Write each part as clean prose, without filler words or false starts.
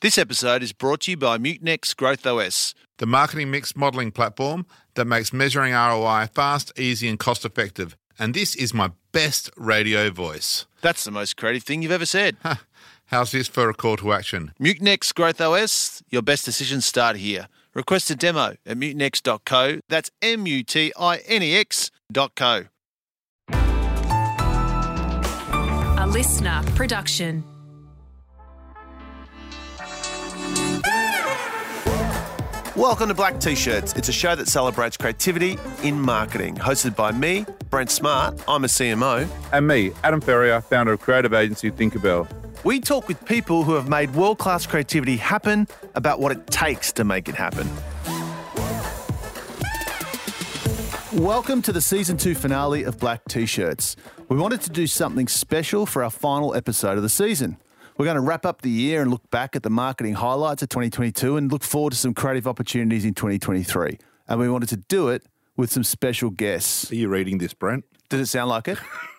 This episode is brought to you by Mutinex Growth OS, the marketing mix modelling platform that makes measuring ROI fast, easy and cost-effective. And this is my best radio voice. That's the most creative thing you've ever said. How's this for a call to action? Mutinex Growth OS, your best decisions start here. Request a demo at mutinex.co. That's mutinex.co. A listener production. Welcome to Black T-Shirts. It's a show that celebrates creativity in marketing. Hosted by me, Brent Smart. I'm a CMO. And me, Adam Ferrier, founder of creative agency Tinkerbell. We talk with people who have made world-class creativity happen about what it takes to make it happen. Welcome to the Season 2 finale of Black T-Shirts. We wanted to do something special for our final episode of the season. We're going to wrap up the year and look back at the marketing highlights of 2022 and look forward to some creative opportunities in 2023. And we wanted to do it with some special guests. Are you reading this, Brent? Did it sound like it?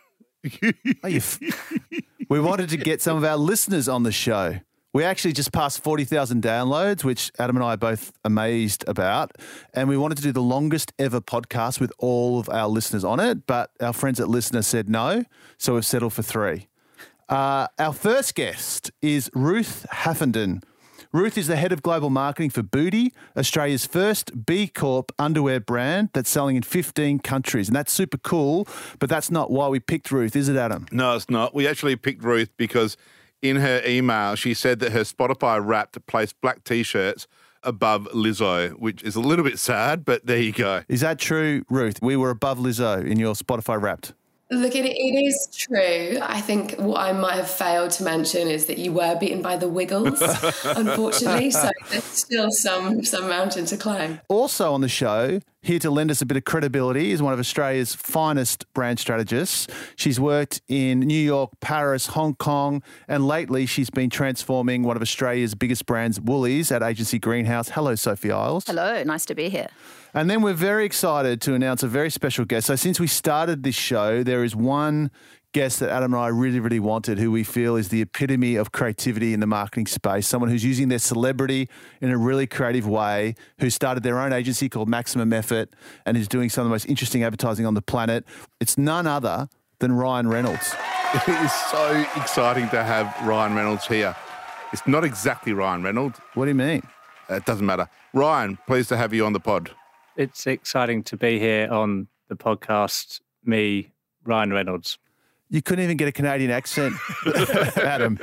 We wanted to get some of our listeners on the show. We actually just passed 40,000 downloads, which Adam and I are both amazed about. And we wanted to do the longest ever podcast with all of our listeners on it. But our friends at Listener said no, so we've settled for 3. Our first guest is Ruth Haffenden. Ruth is the head of global marketing for Booty, Australia's first B Corp underwear brand that's selling in 15 countries. And that's super cool, but that's not why we picked Ruth, is it, Adam? No, it's not. We actually picked Ruth because in her email, she said that her Spotify Wrapped placed Black T-Shirts above Lizzo, which is a little bit sad, but there you go. Is that true, Ruth? We were above Lizzo in your Spotify Wrapped. Look, it is true. I think what I might have failed to mention is that you were beaten by the Wiggles, unfortunately. So there's still some mountain to climb. Also on the show, here to lend us a bit of credibility, is one of Australia's finest brand strategists. She's worked in New York, Paris, Hong Kong, and lately she's been transforming one of Australia's biggest brands, Woolies, at agency Greenhouse. Hello, Sophie Isles. Hello, nice to be here. And then we're very excited to announce a very special guest. So since we started this show, there is one guest that Adam and I really, really wanted, who we feel is the epitome of creativity in the marketing space, someone who's using their celebrity in a really creative way, who started their own agency called Maximum Effort and is doing some of the most interesting advertising on the planet. It's none other than Ryan Reynolds. It is so exciting to have Ryan Reynolds here. It's not exactly Ryan Reynolds. What do you mean? It doesn't matter. Ryan, pleased to have you on the pod. It's exciting to be here on the podcast, me, Ryan Reynolds. You couldn't even get a Canadian accent, Adam.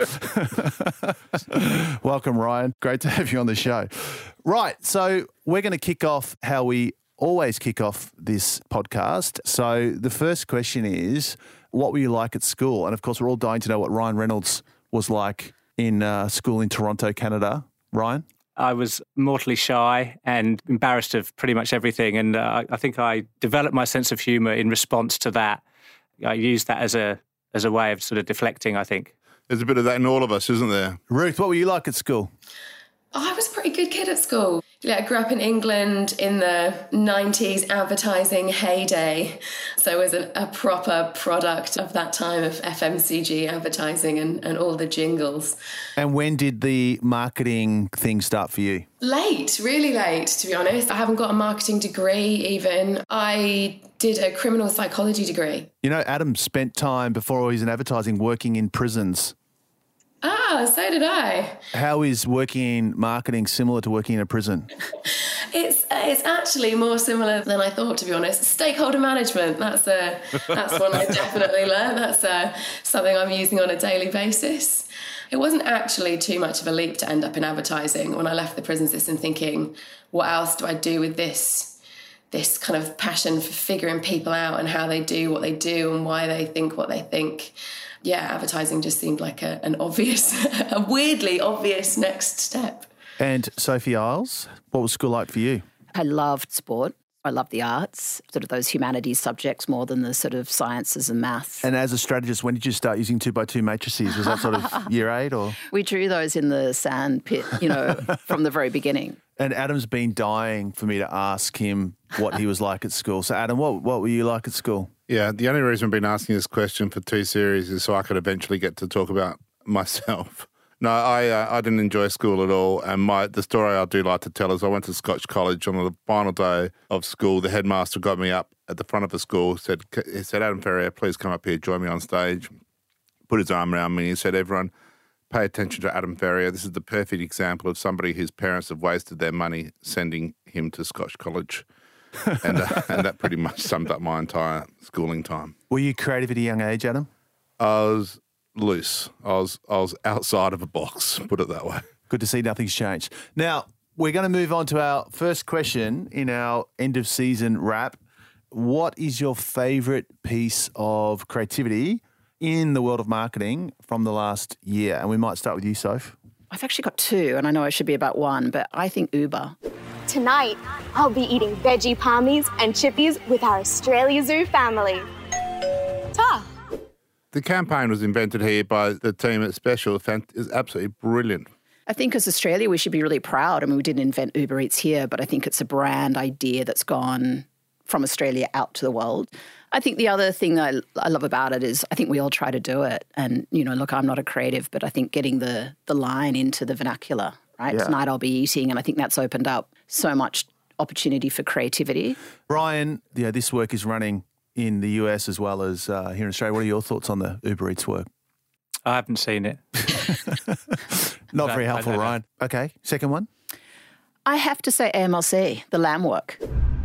Welcome, Ryan. Great to have you on the show. Right, so we're going to kick off how we always kick off this podcast. So the first question is, what were you like at school? And, of course, we're all dying to know what Ryan Reynolds was like in school in Toronto, Canada. Ryan? I was mortally shy and embarrassed of pretty much everything. And I think I developed my sense of humour in response to that. I used that as a way of sort of deflecting, I think. There's a bit of that in all of us, isn't there? Ruth, what were you like at school? I was a pretty good kid at school. Yeah, I grew up in England in the 90s advertising heyday. So I was a proper product of that time of FMCG advertising and all the jingles. And when did the marketing thing start for you? Late, really late, to be honest. I haven't got a marketing degree even. I did a criminal psychology degree. You know, Adam spent time before he was in advertising working in prisons. Ah, so did I. How is working in marketing similar to working in a prison? It's actually more similar than I thought, to be honest. Stakeholder management, that's one I definitely learned. That's something I'm using on a daily basis. It wasn't actually too much of a leap to end up in advertising when I left the prison system thinking, what else do I do with this kind of passion for figuring people out and how they do what they do and why they think what they think. Yeah, advertising just seemed like a weirdly obvious next step. And Sophie Isles, what was school like for you? I loved sport. I loved the arts, sort of those humanities subjects more than the sort of sciences and maths. And as a strategist, when did you start using 2x2 matrices? Was that sort of year 8 or? We drew those in the sand pit, from the very beginning. And Adam's been dying for me to ask him what he was like at school. So Adam, what were you like at school? Yeah, the only reason I've been asking this question for 2 series is so I could eventually get to talk about myself. No, I didn't enjoy school at all. And the story I do like to tell is I went to Scotch College on the final day of school. The headmaster got me up at the front of the school, said, Adam Ferrier, please come up here, join me on stage. Put his arm around me and he said, everyone, pay attention to Adam Ferrier. This is the perfect example of somebody whose parents have wasted their money sending him to Scotch College. and that pretty much summed up my entire schooling time. Were you creative at a young age, Adam? I was loose. I was outside of a box, put it that way. Good to see nothing's changed. Now, we're going to move on to our first question in our end of season wrap. What is your favourite piece of creativity in the world of marketing from the last year? And we might start with you, Soph. I've actually got two, and I know I should be about one, but I think Uber. Tonight, I'll be eating veggie palmies and chippies with our Australia Zoo family. Ta! The campaign was invented here by the team at Special. It's absolutely brilliant. I think as Australia, we should be really proud. I mean, we didn't invent Uber Eats here, but I think it's a brand idea that's gone from Australia out to the world. I think the other thing I love about it is I think we all try to do it. And, look, I'm not a creative, but I think getting the line into the vernacular, right? Yeah. Tonight I'll be eating, and I think that's opened up so much opportunity for creativity. Brian, this work is running in the US as well as here in Australia. What are your thoughts on the Uber Eats work? I haven't seen it. Not very helpful, Ryan. Okay, second one? I have to say AMLC, the lamb work.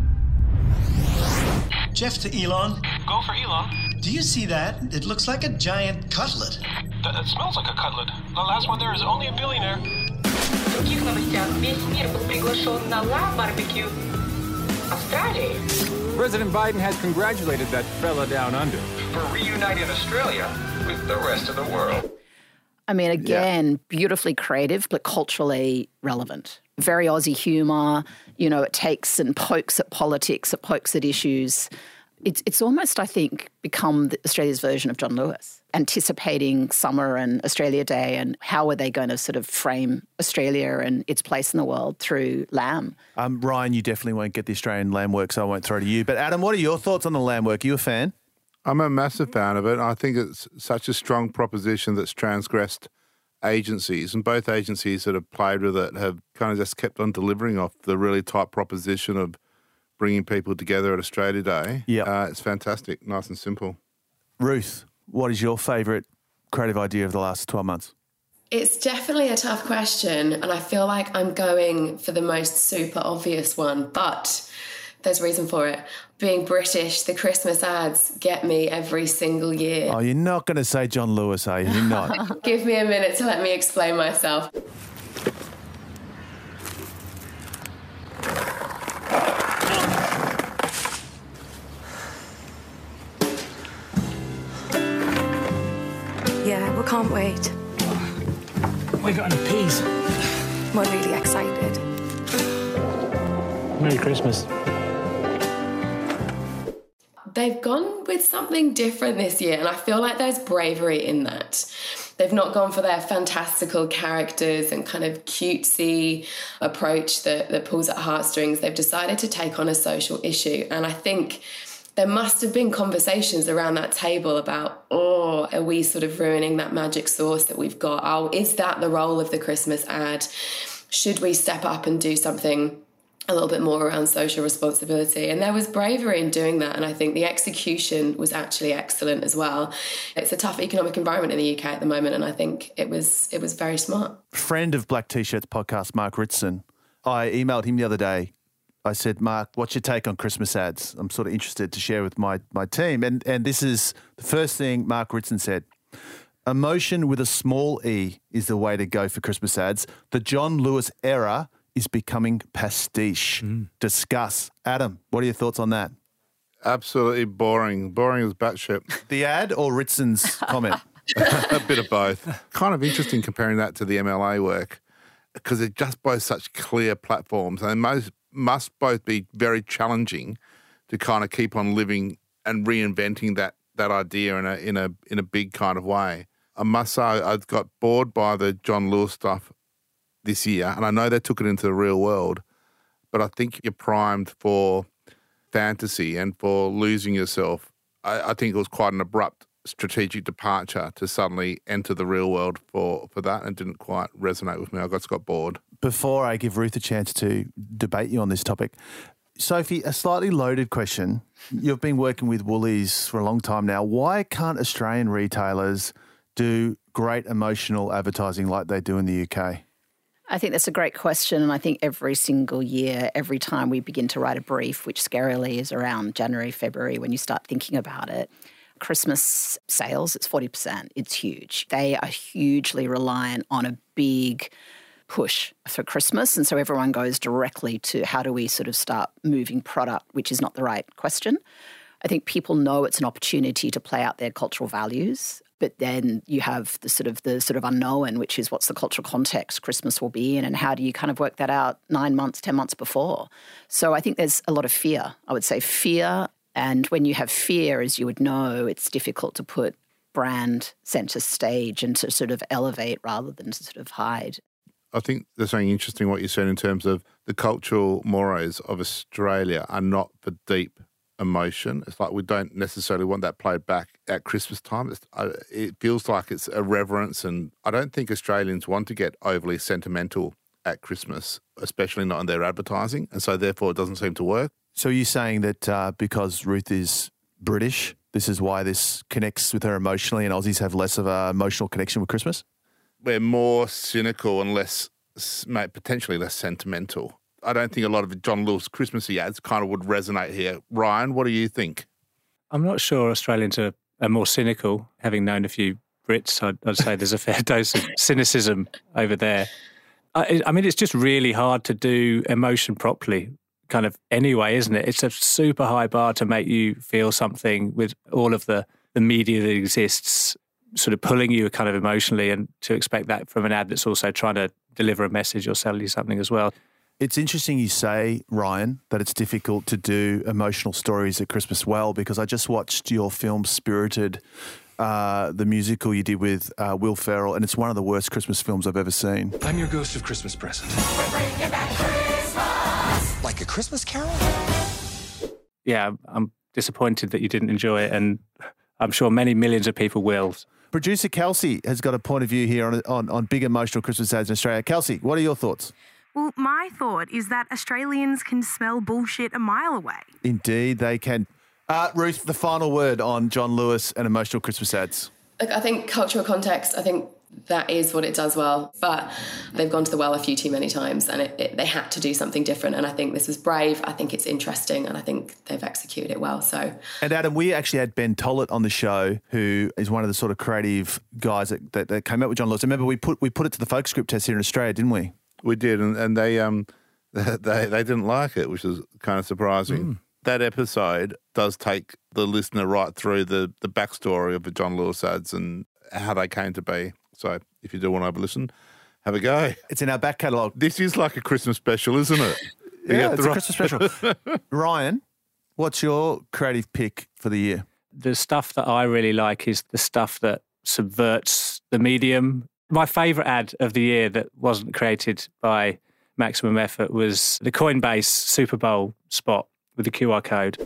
Jeff to Elon. Go for Elon. Do you see that? It looks like a giant cutlet. It smells like a cutlet. The last one there is only a billionaire. В других новостях весь мир был приглашен на La Barbecue. Australia. President Biden has congratulated that fella down under for reuniting Australia with the rest of the world. I mean, again, beautifully creative, but culturally relevant. Very Aussie humour. It takes and pokes at politics, it pokes at issues. It's almost, I think, become Australia's version of John Lewis, anticipating summer and Australia Day and how are they going to sort of frame Australia and its place in the world through lamb. Ryan, you definitely won't get the Australian lamb work, so I won't throw to you. But Adam, what are your thoughts on the lamb work? Are you a fan? I'm a massive fan of it. I think it's such a strong proposition that's transgressed agencies, and both agencies that have played with it have kind of just kept on delivering off the really tight proposition of bringing people together at Australia Day. Yeah, it's fantastic, nice and simple. Ruth, what is your favourite creative idea of the last 12 months? It's definitely a tough question, and I feel like I'm going for the most super obvious one, but there's reason for it. Being British, the Christmas ads get me every single year. Oh, you're not going to say John Lewis, are you? You're not. Give me a minute to let me explain myself. Yeah, we can't wait. We got any peas? We're really excited. Merry Christmas. They've gone with something different this year, and I feel like there's bravery in that. They've not gone for their fantastical characters and kind of cutesy approach that pulls at heartstrings. They've decided to take on a social issue, and I think there must have been conversations around that table about, are we sort of ruining that magic sauce that we've got? Oh, is that the role of the Christmas ad? Should we step up and do something a little bit more around social responsibility? And there was bravery in doing that, and I think the execution was actually excellent as well. It's a tough economic environment in the UK at the moment, and I think it was very smart. Friend of Black T-Shirts podcast, Mark Ritson, I emailed him the other day. I said, Mark, what's your take on Christmas ads? I'm sort of interested to share with my team. And this is the first thing Mark Ritson said. Emotion with a small e is the way to go for Christmas ads. The John Lewis era is becoming pastiche. Discuss. Adam, what are your thoughts on that? Absolutely boring. Boring as batshit. The ad or Ritson's comment? A bit of both. Kind of interesting comparing that to the MLA work because they're just both such clear platforms and must both be very challenging to kind of keep on living and reinventing that idea in a big kind of way. I must say I got bored by the John Lewis stuff this year, and I know they took it into the real world, but I think you're primed for fantasy and for losing yourself. I think it was quite an abrupt strategic departure to suddenly enter the real world for that, and didn't quite resonate with me. I just got bored. Before I give Ruth a chance to debate you on this topic, Sophie, a slightly loaded question. You've been working with Woolies for a long time now. Why can't Australian retailers do great emotional advertising like they do in the UK? I think that's a great question, and I think every single year, every time we begin to write a brief, which scarily is around January, February, when you start thinking about it, Christmas sales, it's 40%. It's huge. They are hugely reliant on a big push for Christmas, and so everyone goes directly to how do we sort of start moving product, which is not the right question. I think people know it's an opportunity to play out their cultural values. But then you have the sort of unknown, which is what's the cultural context Christmas will be in, and how do you kind of work that out 9 months, 10 months before? So I think there's a lot of fear. I would say fear, and when you have fear, as you would know, it's difficult to put brand centre stage and to sort of elevate rather than to sort of hide. I think there's something interesting what you said in terms of the cultural mores of Australia are not for deep emotion. It's like we don't necessarily want that played back at Christmas time. It feels like it's a reverence, and I don't think Australians want to get overly sentimental at Christmas, especially not in their advertising, and so therefore it doesn't seem to work. So are you saying that because Ruth is British, this is why this connects with her emotionally, and Aussies have less of an emotional connection with Christmas? We're more cynical and potentially less sentimental. I don't think a lot of John Lewis Christmassy ads kind of would resonate here. Ryan, what do you think? I'm not sure Australians are more cynical. Having known a few Brits, I'd say there's a fair dose of cynicism over there. I mean, it's just really hard to do emotion properly, kind of anyway, isn't it? It's a super high bar to make you feel something with all of the media that exists sort of pulling you kind of emotionally, and to expect that from an ad that's also trying to deliver a message or sell you something as well. It's interesting you say, Ryan, that it's difficult to do emotional stories at Christmas well, because I just watched your film Spirited, the musical you did with Will Ferrell, and it's one of the worst Christmas films I've ever seen. I'm your ghost of Christmas present. We're bringing back Christmas! Like a Christmas Carol? Yeah, I'm disappointed that you didn't enjoy it, and I'm sure many millions of people will. Producer Kelsey has got a point of view here on big emotional Christmas ads in Australia. Kelsey, what are your thoughts? Well, my thought is that Australians can smell bullshit a mile away. Indeed, they can. Ruth, the final word on John Lewis and emotional Christmas ads. Look, I think cultural context, I think that is what it does well. But they've gone to the well a few too many times, and they had to do something different. And I think this was brave. I think it's interesting, and I think they've executed it well. So. And Adam, we actually had Ben Tollett on the show, who is one of the sort of creative guys that came up with John Lewis. Remember, we put it to the focus group test here in Australia, didn't we? We did, and they didn't like it, which is kind of surprising. That episode does take the listener right through the backstory of the John Lewis ads and how they came to be. So if you do want to have a listen, have a go. It's in our back catalogue. This is like a Christmas special, isn't it? Yeah, it's a Christmas special. Ryan, what's your creative pick for the year? The stuff that I really like is the stuff that subverts the medium. My favourite ad of the year that wasn't created by Maximum Effort was the Coinbase Super Bowl spot with the QR code.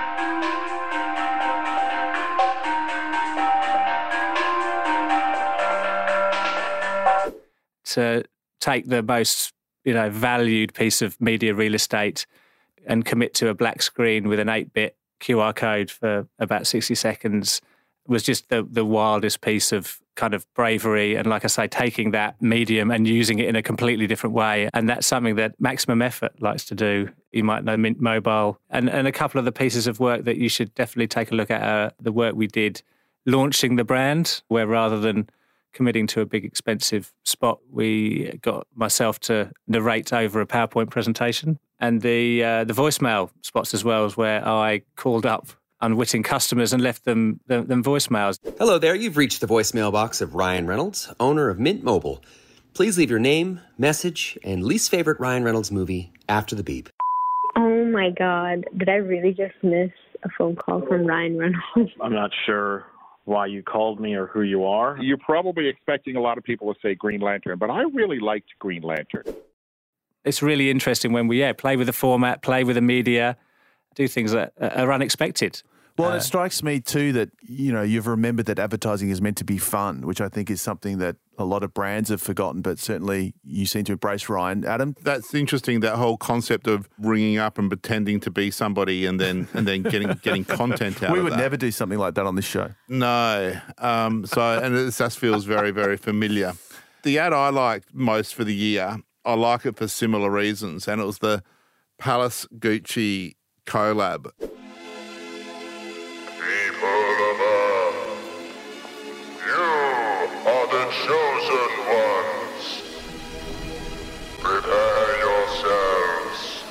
To take the most, valued piece of media real estate and commit to a black screen with an 8-bit QR code for about 60 seconds was just the wildest piece of kind of bravery. And like I say, taking that medium and using it in a completely different way. And that's something that Maximum Effort likes to do. You might know Mint Mobile. And a couple of the pieces of work that you should definitely take a look at the work we did launching the brand, where rather than committing to a big expensive spot, we got myself to narrate over a PowerPoint presentation. And the voicemail spots as well, is where I called up unwitting customers and left them voicemails. Hello there, you've reached the voicemail box of Ryan Reynolds, owner of Mint Mobile. Please leave your name, message, and least favorite Ryan Reynolds movie after the beep. Oh my God, did I really just miss a phone call from Ryan Reynolds? I'm not sure why you called me or who you are. You're probably expecting a lot of people to say Green Lantern, but I really liked Green Lantern. It's really interesting when we play with the format, play with the media, do things that are unexpected. Well, it strikes me too that, you've remembered that advertising is meant to be fun, which I think is something that a lot of brands have forgotten, but certainly you seem to embrace, Ryan. Adam? That's interesting, that whole concept of ringing up and pretending to be somebody and then getting content out of that. We would never do something like that on this show. No. And it just feels very, very familiar. The ad I liked most for the year, I like it for similar reasons, and it was the Palace Gucci collab. Chosen ones, prepare yourselves.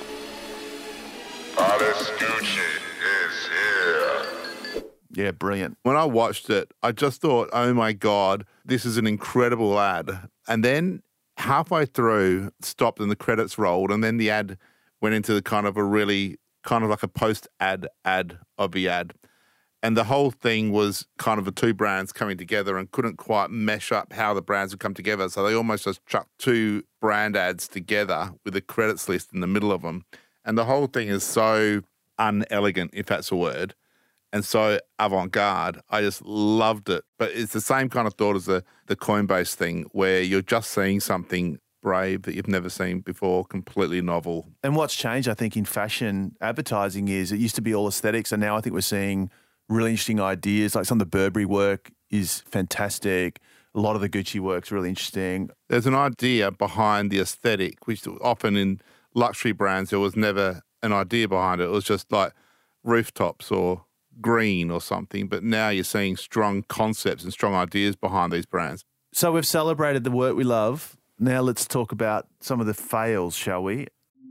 Palace Gucci is here. Yeah, brilliant. When I watched it, I just thought, oh my God, this is an incredible ad. And then halfway through, stopped and the credits rolled, and then the ad went into the kind of like a post-ad of the ad. And the whole thing was kind of the two brands coming together and couldn't quite mesh up how the brands would come together. So they almost just chucked two brand ads together with a credits list in the middle of them. And the whole thing is so unelegant, if that's a word, and so avant-garde. I just loved it. But it's the same kind of thought as the Coinbase thing, where you're just seeing something brave that you've never seen before, completely novel. And what's changed, I think, in fashion advertising is it used to be all aesthetics, and now I think we're seeing really interesting ideas. Like some of the Burberry work is fantastic. A lot of the Gucci work's really interesting. There's an idea behind the aesthetic, which often in luxury brands, there was never an idea behind it. It was just like rooftops or green or something. But now you're seeing strong concepts and strong ideas behind these brands. So we've celebrated the work we love. Now let's talk about some of the fails, shall we?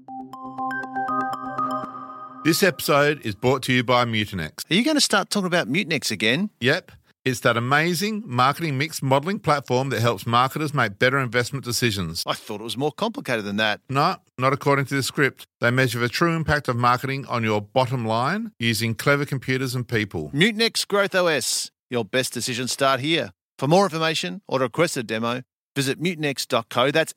This episode is brought to you by Mutinex. Are you going to start talking about Mutinex again? Yep. It's that amazing marketing mix modelling platform that helps marketers make better investment decisions. I thought it was more complicated than that. No, not according to the script. They measure the true impact of marketing on your bottom line using clever computers and people. Mutinex Growth OS. Your best decisions start here. For more information or to request a demo, visit mutinex.co. That's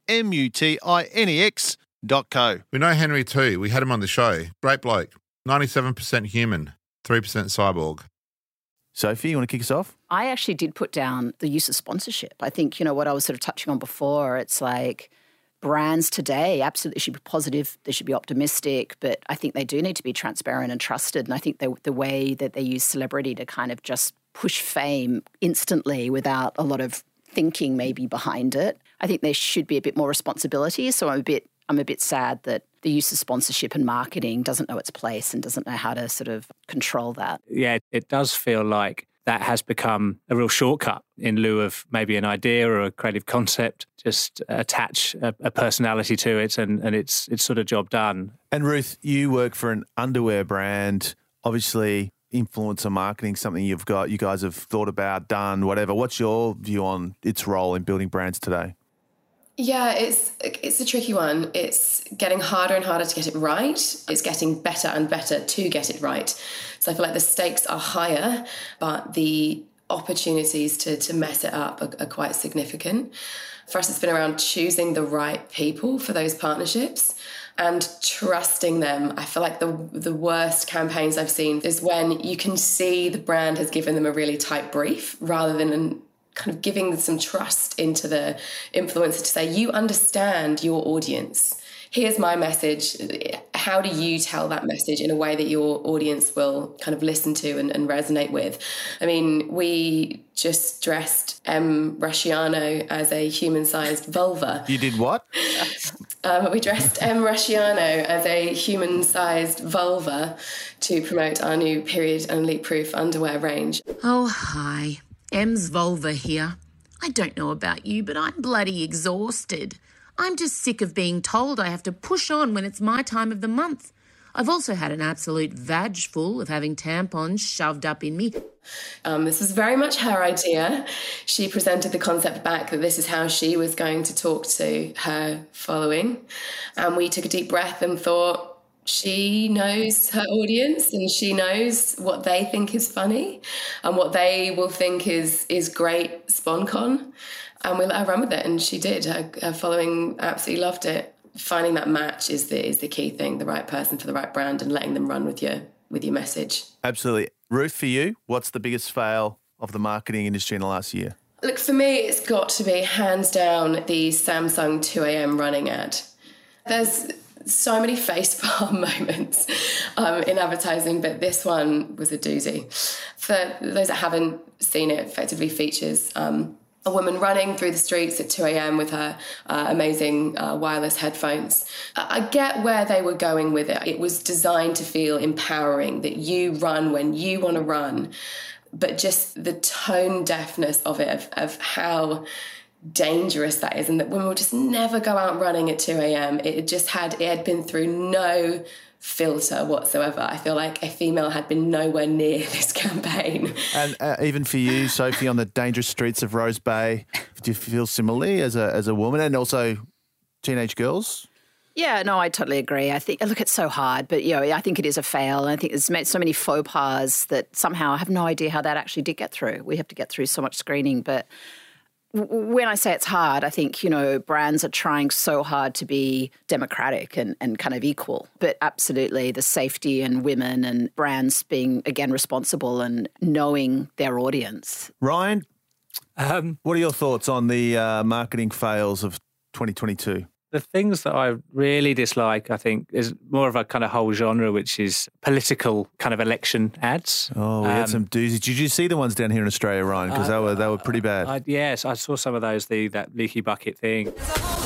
MUTINEX.co. We know Henry too. We had him on the show. Great bloke. 97% human, 3% cyborg. Sophie, you want to kick us off? I actually did put down the use of sponsorship. I think, what I was sort of touching on before, it's like brands today absolutely should be positive, they should be optimistic, but I think they do need to be transparent and trusted. And I think the way that they use celebrity to kind of just push fame instantly without a lot of thinking maybe behind it, I think there should be a bit more responsibility. So I'm a bit sad that the use of sponsorship and marketing doesn't know its place and doesn't know how to sort of control that. Yeah, it does feel like that has become a real shortcut in lieu of maybe an idea or a creative concept. Just attach a personality to it and it's sort of job done. And Ruth, you work for an underwear brand. Obviously, influencer marketing, something you guys have thought about, done, whatever. What's your view on its role in building brands today? Yeah, it's a tricky one. It's getting harder and harder to get it right. It's getting better and better to get it right. So I feel like the stakes are higher, but the opportunities to mess it up are quite significant. For us, it's been around choosing the right people for those partnerships and trusting them. I feel like the worst campaigns I've seen is when you can see the brand has given them a really tight brief rather than kind of giving some trust into the influencer to say, you understand your audience. Here's my message. How do you tell that message in a way that your audience will kind of listen to and resonate with? I mean, we just dressed M. Rusciano as a human-sized vulva. You did what? We dressed M. Rusciano as a human-sized vulva to promote our new period and leak-proof underwear range. Oh, hi. M's vulva here. I don't know about you, but I'm bloody exhausted. I'm just sick of being told I have to push on when it's my time of the month. I've also had an absolute vag full of having tampons shoved up in me. This was very much her idea. She presented the concept back that this is how she was going to talk to her following. And we took a deep breath and thought, she knows her audience and she knows what they think is funny and what they will think is great SponCon. And we let her run with it, and she did. Her following absolutely loved it. Finding that match is the key thing, the right person for the right brand, and letting them run with your with your message. Absolutely. Ruth, for you, what's the biggest fail of the marketing industry in the last year? Look, for me, it's got to be hands down the Samsung 2am running ad. There's so many facepalm moments in advertising, but this one was a doozy. For those that haven't seen it, effectively features a woman running through the streets at 2 a.m. with her amazing wireless headphones. I get where they were going with it. It was designed to feel empowering, that you run when you want to run, but just the tone deafness of it, of how dangerous that is, and that women will just never go out running at 2 a.m. It had been through no filter whatsoever. I feel like a female had been nowhere near this campaign. And even for you, Sophie, on the dangerous streets of Rose Bay, do you feel similarly as a woman, and also teenage girls? Yeah, no, I totally agree. I think, look, it's so hard, but, I think it is a fail. I think there's made so many faux pas that somehow I have no idea how that actually did get through. We have to get through so much screening, but when I say it's hard, I think, brands are trying so hard to be democratic and kind of equal, but absolutely the safety and women and brands being, again, responsible and knowing their audience. Ryan, what are your thoughts on the marketing fails of 2022? The things that I really dislike, I think, is more of a kind of whole genre, which is political kind of election ads. Oh, we had some doozies. Did you see the ones down here in Australia, Ryan? Because they were pretty bad. Yes, I saw some of those, that leaky bucket thing.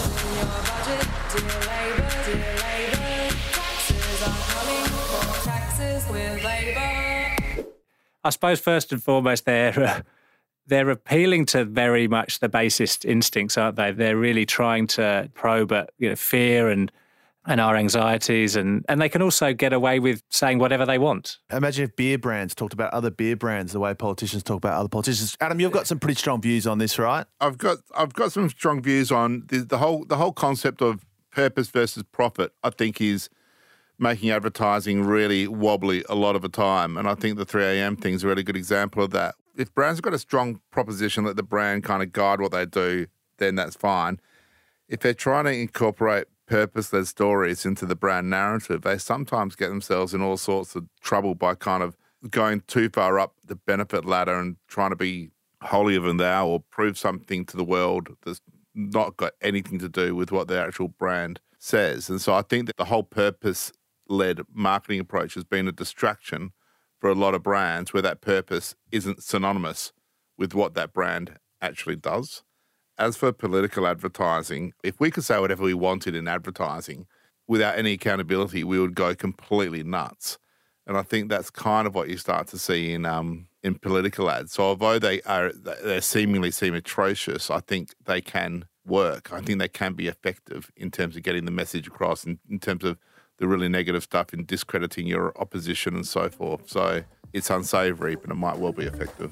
I suppose first and foremost, they're appealing to very much the basest instincts, aren't they? They're really trying to probe at fear and our anxieties, and they can also get away with saying whatever they want. Imagine if beer brands talked about other beer brands the way politicians talk about other politicians. Adam, you've got some pretty strong views on this, right? I've got some strong views on the whole concept of purpose versus profit. I think is making advertising really wobbly a lot of the time, and I think the 3 a.m. thing is a really good example of that. If brands have got a strong proposition, let the brand kind of guide what they do, then that's fine. If they're trying to incorporate purpose-led stories into the brand narrative, they sometimes get themselves in all sorts of trouble by kind of going too far up the benefit ladder and trying to be holier than thou or prove something to the world that's not got anything to do with what the actual brand says. And so I think that the whole purpose-led marketing approach has been a distraction for a lot of brands where that purpose isn't synonymous with what that brand actually does. As for political advertising, if we could say whatever we wanted in advertising without any accountability, we would go completely nuts. And I think that's kind of what you start to see in political ads. So although they seemingly seem atrocious, I think they can work. I think they can be effective in terms of getting the message across, in terms of the really negative stuff in discrediting your opposition and so forth. So it's unsavoury, but it might well be effective.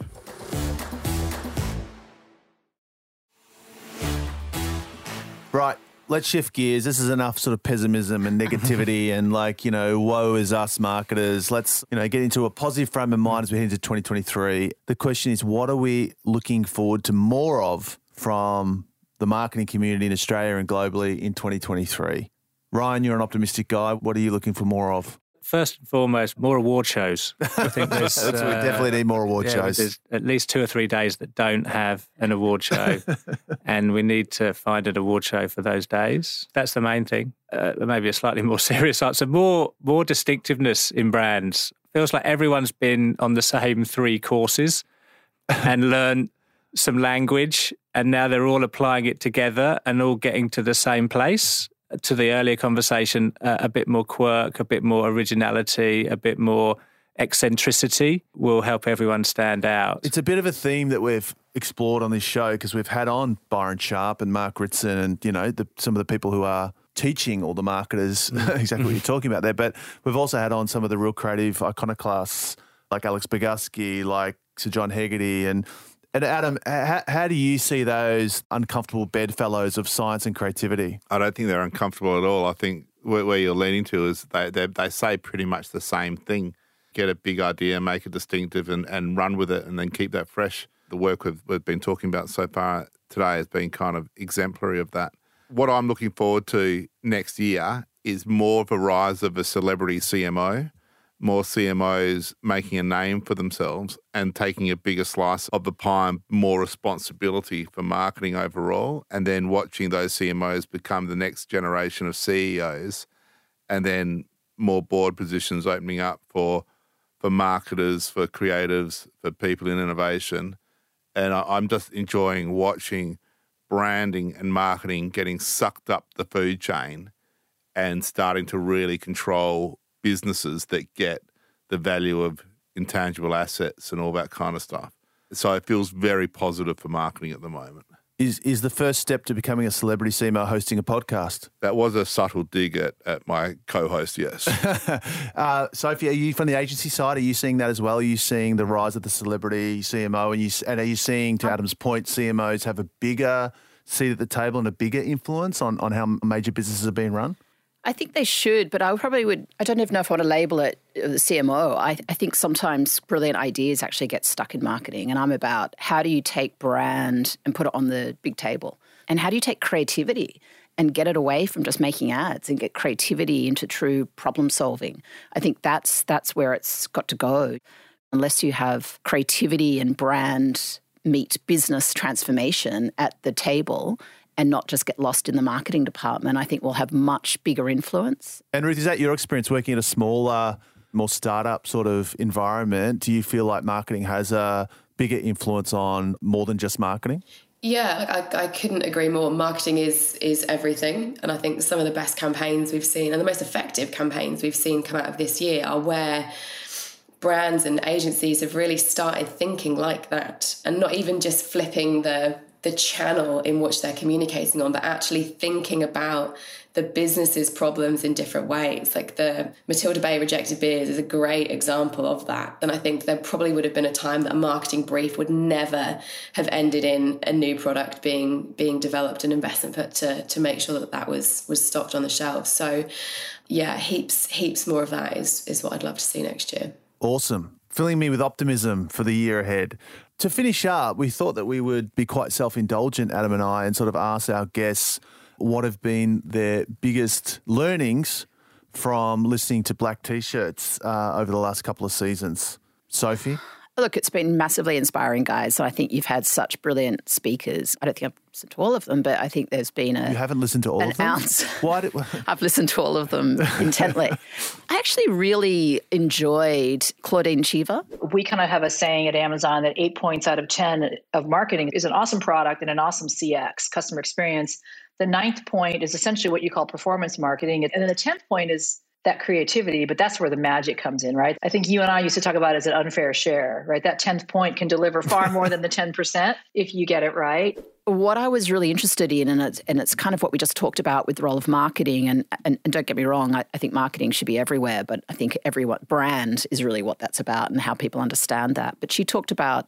Right, let's shift gears. This is enough sort of pessimism and negativity and woe is us marketers. Let's, get into a positive frame of mind as we head into 2023. The question is, what are we looking forward to more of from the marketing community in Australia and globally in 2023? Ryan, you're an optimistic guy. What are you looking for more of? First and foremost, more award shows. I think we definitely need more award shows. There's at least 2 or 3 days that don't have an award show, and we need to find an award show for those days. That's the main thing. Maybe a slightly more serious answer. More distinctiveness in brands. Feels like everyone's been on the same 3 courses and learned some language, and now they're all applying it together and all getting to the same place. To the earlier conversation, a bit more quirk, a bit more originality, a bit more eccentricity will help everyone stand out. It's a bit of a theme that we've explored on this show because we've had on Byron Sharp and Mark Ritson and, some of the people who are teaching all the marketers exactly what you're talking about there. But we've also had on some of the real creative iconoclasts like Alex Bogusky, like Sir John Hegarty and Adam, how do you see those uncomfortable bedfellows of science and creativity? I don't think they're uncomfortable at all. I think where you're leaning to is they say pretty much the same thing. Get a big idea, make it distinctive and run with it and then keep that fresh. The work we've been talking about so far today has been kind of exemplary of that. What I'm looking forward to next year is more of a rise of a celebrity CMO more CMOs making a name for themselves and taking a bigger slice of the pie, more responsibility for marketing overall, and then watching those CMOs become the next generation of CEOs, and then more board positions opening up for marketers, for creatives, for people in innovation. And I'm just enjoying watching branding and marketing getting sucked up the food chain and starting to really control businesses that get the value of intangible assets and all that kind of stuff. So it feels very positive for marketing at the moment. Is the first step to becoming a celebrity CMO hosting a podcast? That was a subtle dig at my co-host, yes. Sophie, are you from the agency side? Are you seeing that as well? Are you seeing the rise of the celebrity CMO? And are you seeing, to Adam's point, CMOs have a bigger seat at the table and a bigger influence on how major businesses are being run? I think they should, but I don't even know if I want to label it the CMO. I think sometimes brilliant ideas actually get stuck in marketing, and I'm about how do you take brand and put it on the big table, and how do you take creativity and get it away from just making ads and get creativity into true problem solving. I think that's where it's got to go. Unless you have creativity and brand meet business transformation at the table and not just get lost in the marketing department, I think we'll have much bigger influence. And Ruth, is that your experience working in a smaller, more startup sort of environment? Do you feel like marketing has a bigger influence on more than just marketing? Yeah, I couldn't agree more. Marketing is everything. And I think some of the best campaigns we've seen and the most effective campaigns we've seen come out of this year are where brands and agencies have really started thinking like that, and not even just flipping the channel in which they're communicating on, but actually thinking about the business's problems in different ways. Like the Matilda Bay Rejected Beers is a great example of that. And I think there probably would have been a time that a marketing brief would never have ended in a new product being developed and investment put to make sure that was stocked on the shelves. So yeah, heaps more of that is what I'd love to see next year. Awesome. Filling me with optimism for the year ahead. To finish up, we thought that we would be quite self-indulgent, Adam and I, and sort of ask our guests what have been their biggest learnings from listening to Black T-Shirts over the last couple of seasons. Sophie? Look, it's been massively inspiring, guys. I think you've had such brilliant speakers. I don't think I've listened to all of them, but I think there's been You haven't listened to all of them? Why I've listened to all of them intently. I actually really enjoyed Claudine Cheever. We kind of have a saying at Amazon that 8 points out of 10 of marketing is an awesome product and an awesome CX, customer experience. The 9th point is essentially what you call performance marketing. And then the 10th point is that creativity, but that's where the magic comes in, right? I think you and I used to talk about it as an unfair share, right? That 10th point can deliver far more than the 10% if you get it right. What I was really interested in, and it's kind of what we just talked about with the role of marketing, and don't get me wrong, I think marketing should be everywhere, but I think brand is really what that's about and how people understand that. But she talked about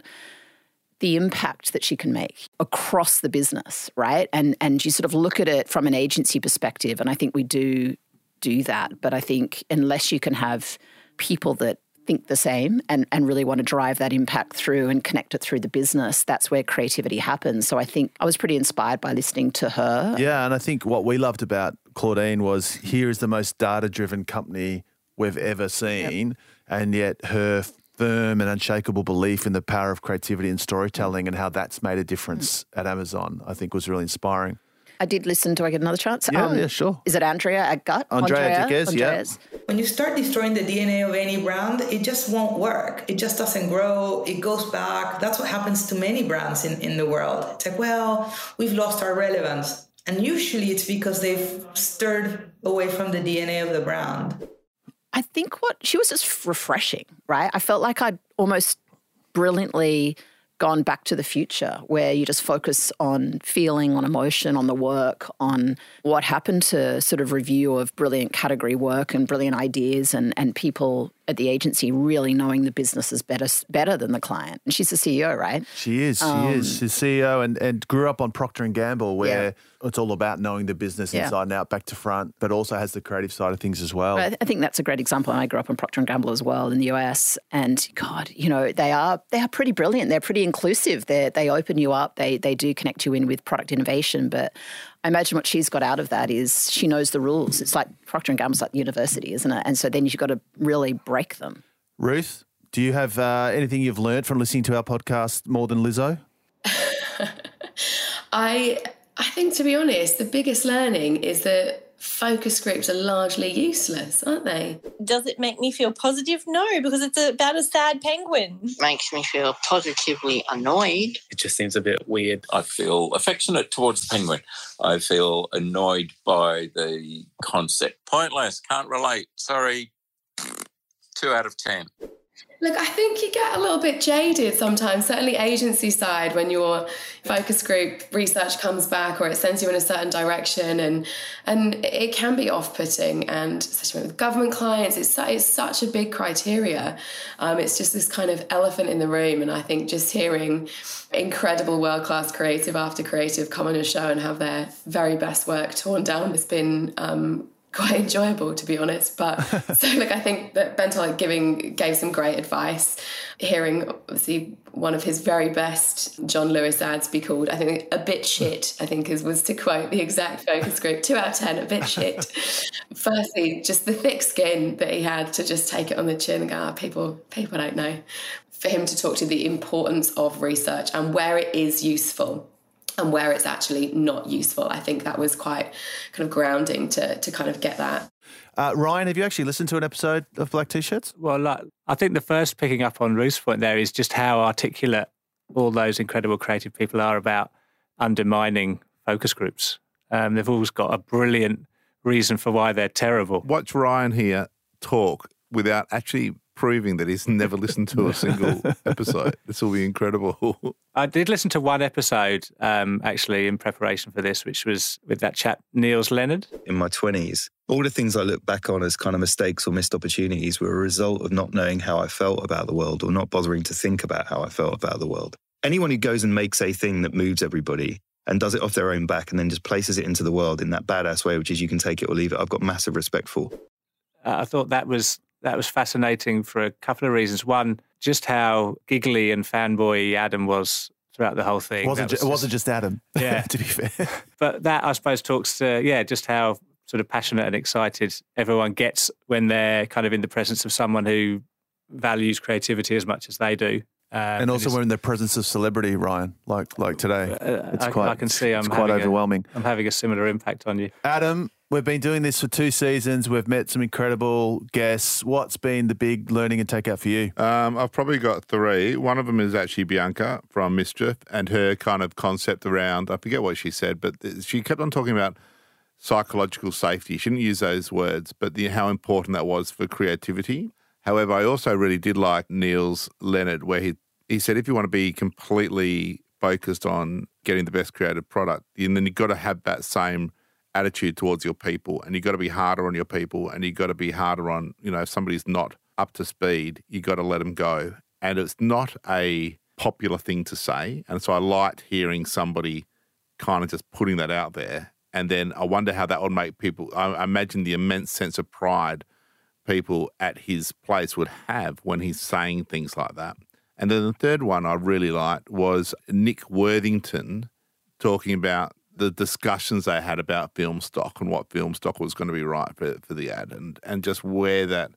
the impact that she can make across the business, right? And you sort of look at it from an agency perspective, and I think we do that. But I think unless you can have people that think the same and really want to drive that impact through and connect it through the business, that's where creativity happens. So I think I was pretty inspired by listening to her. Yeah, and I think what we loved about Claudine was here is the most data-driven company we've ever seen, yep. And yet her firm and unshakable belief in the power of creativity and storytelling and how that's made a difference at Amazon, I think was really inspiring. I did listen. Do I get another chance? Yeah, sure. Is it Andrea at Gut? Andrea Tiguez, yeah. When you start destroying the DNA of any brand, it just won't work. It just doesn't grow. It goes back. That's what happens to many brands in the world. It's like, well, we've lost our relevance. And usually it's because they've stirred away from the DNA of the brand. I think she was just refreshing, right? I felt like I'd almost brilliantly gone back to the future where you just focus on feeling, on emotion, on the work, on what happened to sort of review of brilliant category work and brilliant ideas and people at the agency really knowing the business is better than the client. And she's the CEO, right? She is. She's CEO and grew up on Procter & Gamble where it's all about knowing the business inside and out, back to front, but also has the creative side of things as well. But I think that's a great example. I grew up on Procter & Gamble as well in the US. And God, they are pretty brilliant. They're pretty inclusive. They open you up. They do connect you in with product innovation. But I imagine what she's got out of that is she knows the rules. It's like Procter & Gamble's like university, isn't it? And so then you've got to really break them. Ruth, do you have anything you've learned from listening to our podcast more than Lizzo? I think, to be honest, the biggest learning is that focus groups are largely useless, aren't they? Does it make me feel positive? No, because it's about a sad penguin. Makes me feel positively annoyed. It just seems a bit weird. I feel affectionate towards the penguin. I feel annoyed by the concept. Pointless, can't relate, sorry. 2 out of 10. Look, I think you get a little bit jaded sometimes, certainly agency side, when your focus group research comes back or it sends you in a certain direction, and it can be off-putting, and especially with government clients, it's such a big criteria. It's just this kind of elephant in the room, and I think just hearing incredible world-class creative after creative come on a show and have their very best work torn down has been quite enjoyable, to be honest. But so look, I think that Bentolik gave some great advice. Hearing obviously one of his very best John Lewis ads be called, I think, a bit shit, I think was to quote the exact focus group, 2 out of 10, a bit shit. Firstly, just the thick skin that he had to just take it on the chin and go, people don't know. For him to talk to the importance of research and where it is useful and where it's actually not useful. I think that was quite kind of grounding to kind of get that. Ryan, have you actually listened to an episode of Black T-Shirts? Well, I think the first, picking up on Ruth's point there, is just how articulate all those incredible creative people are about undermining focus groups. They've always got a brilliant reason for why they're terrible. Watch Ryan here talk without actually proving that he's never listened to a single episode. This will be incredible. I did listen to one episode, actually, in preparation for this, which was with that chap, Niels Leonard. In my 20s, all the things I look back on as kind of mistakes or missed opportunities were a result of not knowing how I felt about the world or not bothering to think about how I felt about the world. Anyone who goes and makes a thing that moves everybody and does it off their own back and then just places it into the world in that badass way, which is you can take it or leave it, I've got massive respect for. I thought that was fascinating for a couple of reasons. One, just how giggly and fanboy Adam was throughout the whole thing. It wasn't just Adam, yeah, to be fair. But that, I suppose, talks to, just how sort of passionate and excited everyone gets when they're kind of in the presence of someone who values creativity as much as they do. And also when in the presence of celebrity, Ryan, like today. I can see it's quite overwhelming. I'm having a similar impact on you. Adam, we've been doing this for 2 seasons. We've met some incredible guests. What's been the big learning and takeout for you? I've probably got 3. One of them is actually Bianca from Mischief and her kind of concept around, I forget what she said, but she kept on talking about psychological safety. She didn't use those words, but how important that was for creativity. However, I also really did like Niels Leonard, where he said if you want to be completely focused on getting the best creative product, then you've got to have that same attitude towards your people, and you've got to be harder on your people, and you've got to be harder on, if somebody's not up to speed, you've got to let them go. And it's not a popular thing to say. And so I liked hearing somebody kind of just putting that out there. And then I wonder how that would make people, I imagine the immense sense of pride people at his place would have when he's saying things like that. And then the third one I really liked was Nick Worthington talking about the discussions they had about film stock and what film stock was going to be right for the ad, and just where that,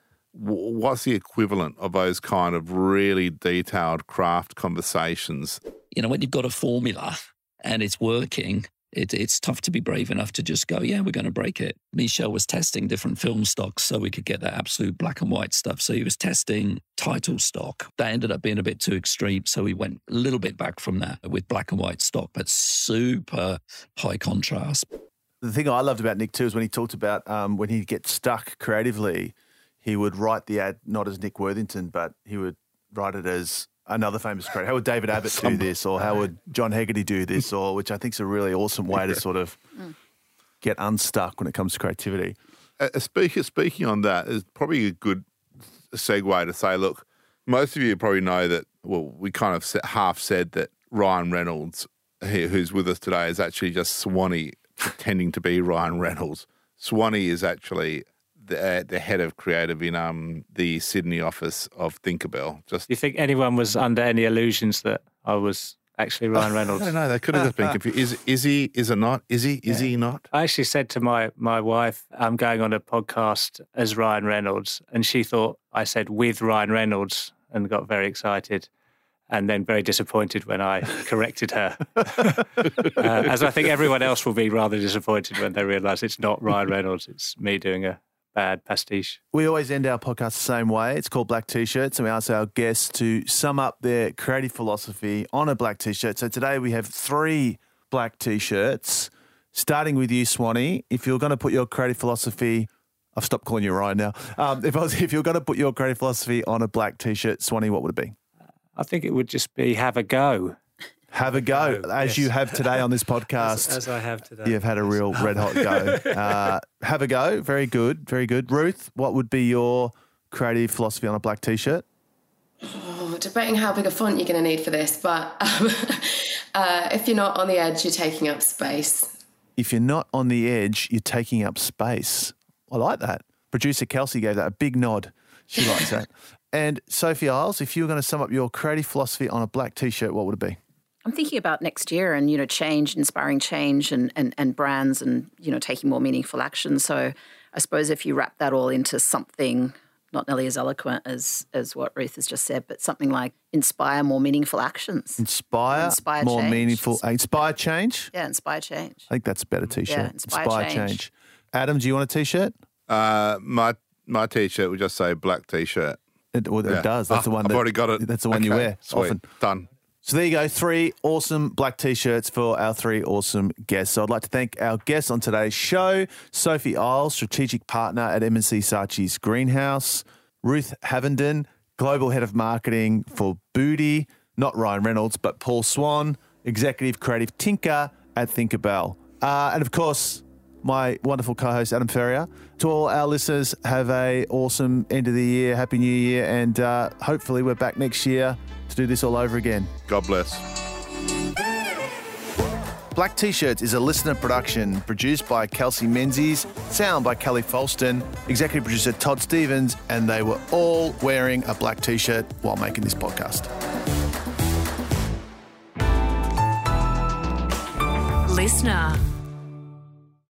what's the equivalent of those kind of really detailed craft conversations. When you've got a formula and it's working, it's tough to be brave enough to just go, yeah, we're going to break it. Michel was testing different film stocks so we could get that absolute black and white stuff. So he was testing title stock. That ended up being a bit too extreme. So we went a little bit back from that with black and white stock, but super high contrast. The thing I loved about Nick too is when he talked about when he'd get stuck creatively, he would write the ad not as Nick Worthington, but he would write it as another famous creator. How would David Abbott do this, or how would John Hegarty do this, or which I think is a really awesome way to sort of get unstuck when it comes to creativity. Speaking on that is probably a good segue to say, look, most of you probably know that, well, we kind of half said that Ryan Reynolds, who's with us today, is actually just Swanee pretending to be Ryan Reynolds. Swanee is actually the head of creative in the Sydney office of Tinkerbell. Do you think anyone was under any illusions that I was actually, Ryan Reynolds. I don't know. They could have just been confused. Is he? Is it not? Is he? Is he not? I actually said to my wife, I'm going on a podcast as Ryan Reynolds. And she thought I said with Ryan Reynolds and got very excited. And then very disappointed when I corrected her. As I think everyone else will be rather disappointed when they realise it's not Ryan Reynolds, it's me doing a bad pastiche. We always end our podcast the same way. It's called Black T-Shirts, and we ask our guests to sum up their creative philosophy on a black T-shirt. So today we have 3 black T-shirts, starting with you, Swanee. If you're going to put your creative philosophy... I've stopped calling you Ryan now. If you're going to put your creative philosophy on a black T-shirt, Swanee, what would it be? I think it would just be have a go. Have a go, as you have today on this podcast. As I have today. You've had a real red hot go. Have a go. Very good. Very good. Ruth, what would be your creative philosophy on a black T-shirt? Oh, debating how big a font you're going to need for this, but if you're not on the edge, you're taking up space. If you're not on the edge, you're taking up space. I like that. Producer Kelsey gave that a big nod. She likes that. And Sophie Isles, if you were going to sum up your creative philosophy on a black T-shirt, what would it be? I'm thinking about next year and, change, inspiring change and brands and, taking more meaningful action. So I suppose if you wrap that all into something not nearly as eloquent as what Ruth has just said, but something like inspire more meaningful actions. Inspire more change. Meaningful. Inspire change? Yeah, inspire change. I think that's a better T-shirt. Yeah, inspire change. Adam, do you want a T-shirt? My T-shirt would just say black T-shirt. It does. That's the one. I've already got it. That's the one you wear. Sweet. Often. Done. So there you go, 3 awesome black T-shirts for our 3 awesome guests. So I'd like to thank our guests on today's show, Sophie Isles, strategic partner at M&C Saatchi's Greenhouse, Ruth Havenden, global head of marketing for Booty, not Ryan Reynolds, but Paul Swan, executive creative tinker at Tinkerbell. And of course, my wonderful co-host, Adam Ferrier. To all our listeners, have a awesome end of the year, Happy New Year, and hopefully we're back next year to do this all over again. God bless. Black T-Shirts is a listener production produced by Kelsey Menzies, sound by Kelly Folston, executive producer Todd Stevens, and they were all wearing a black T-shirt while making this podcast. Listener.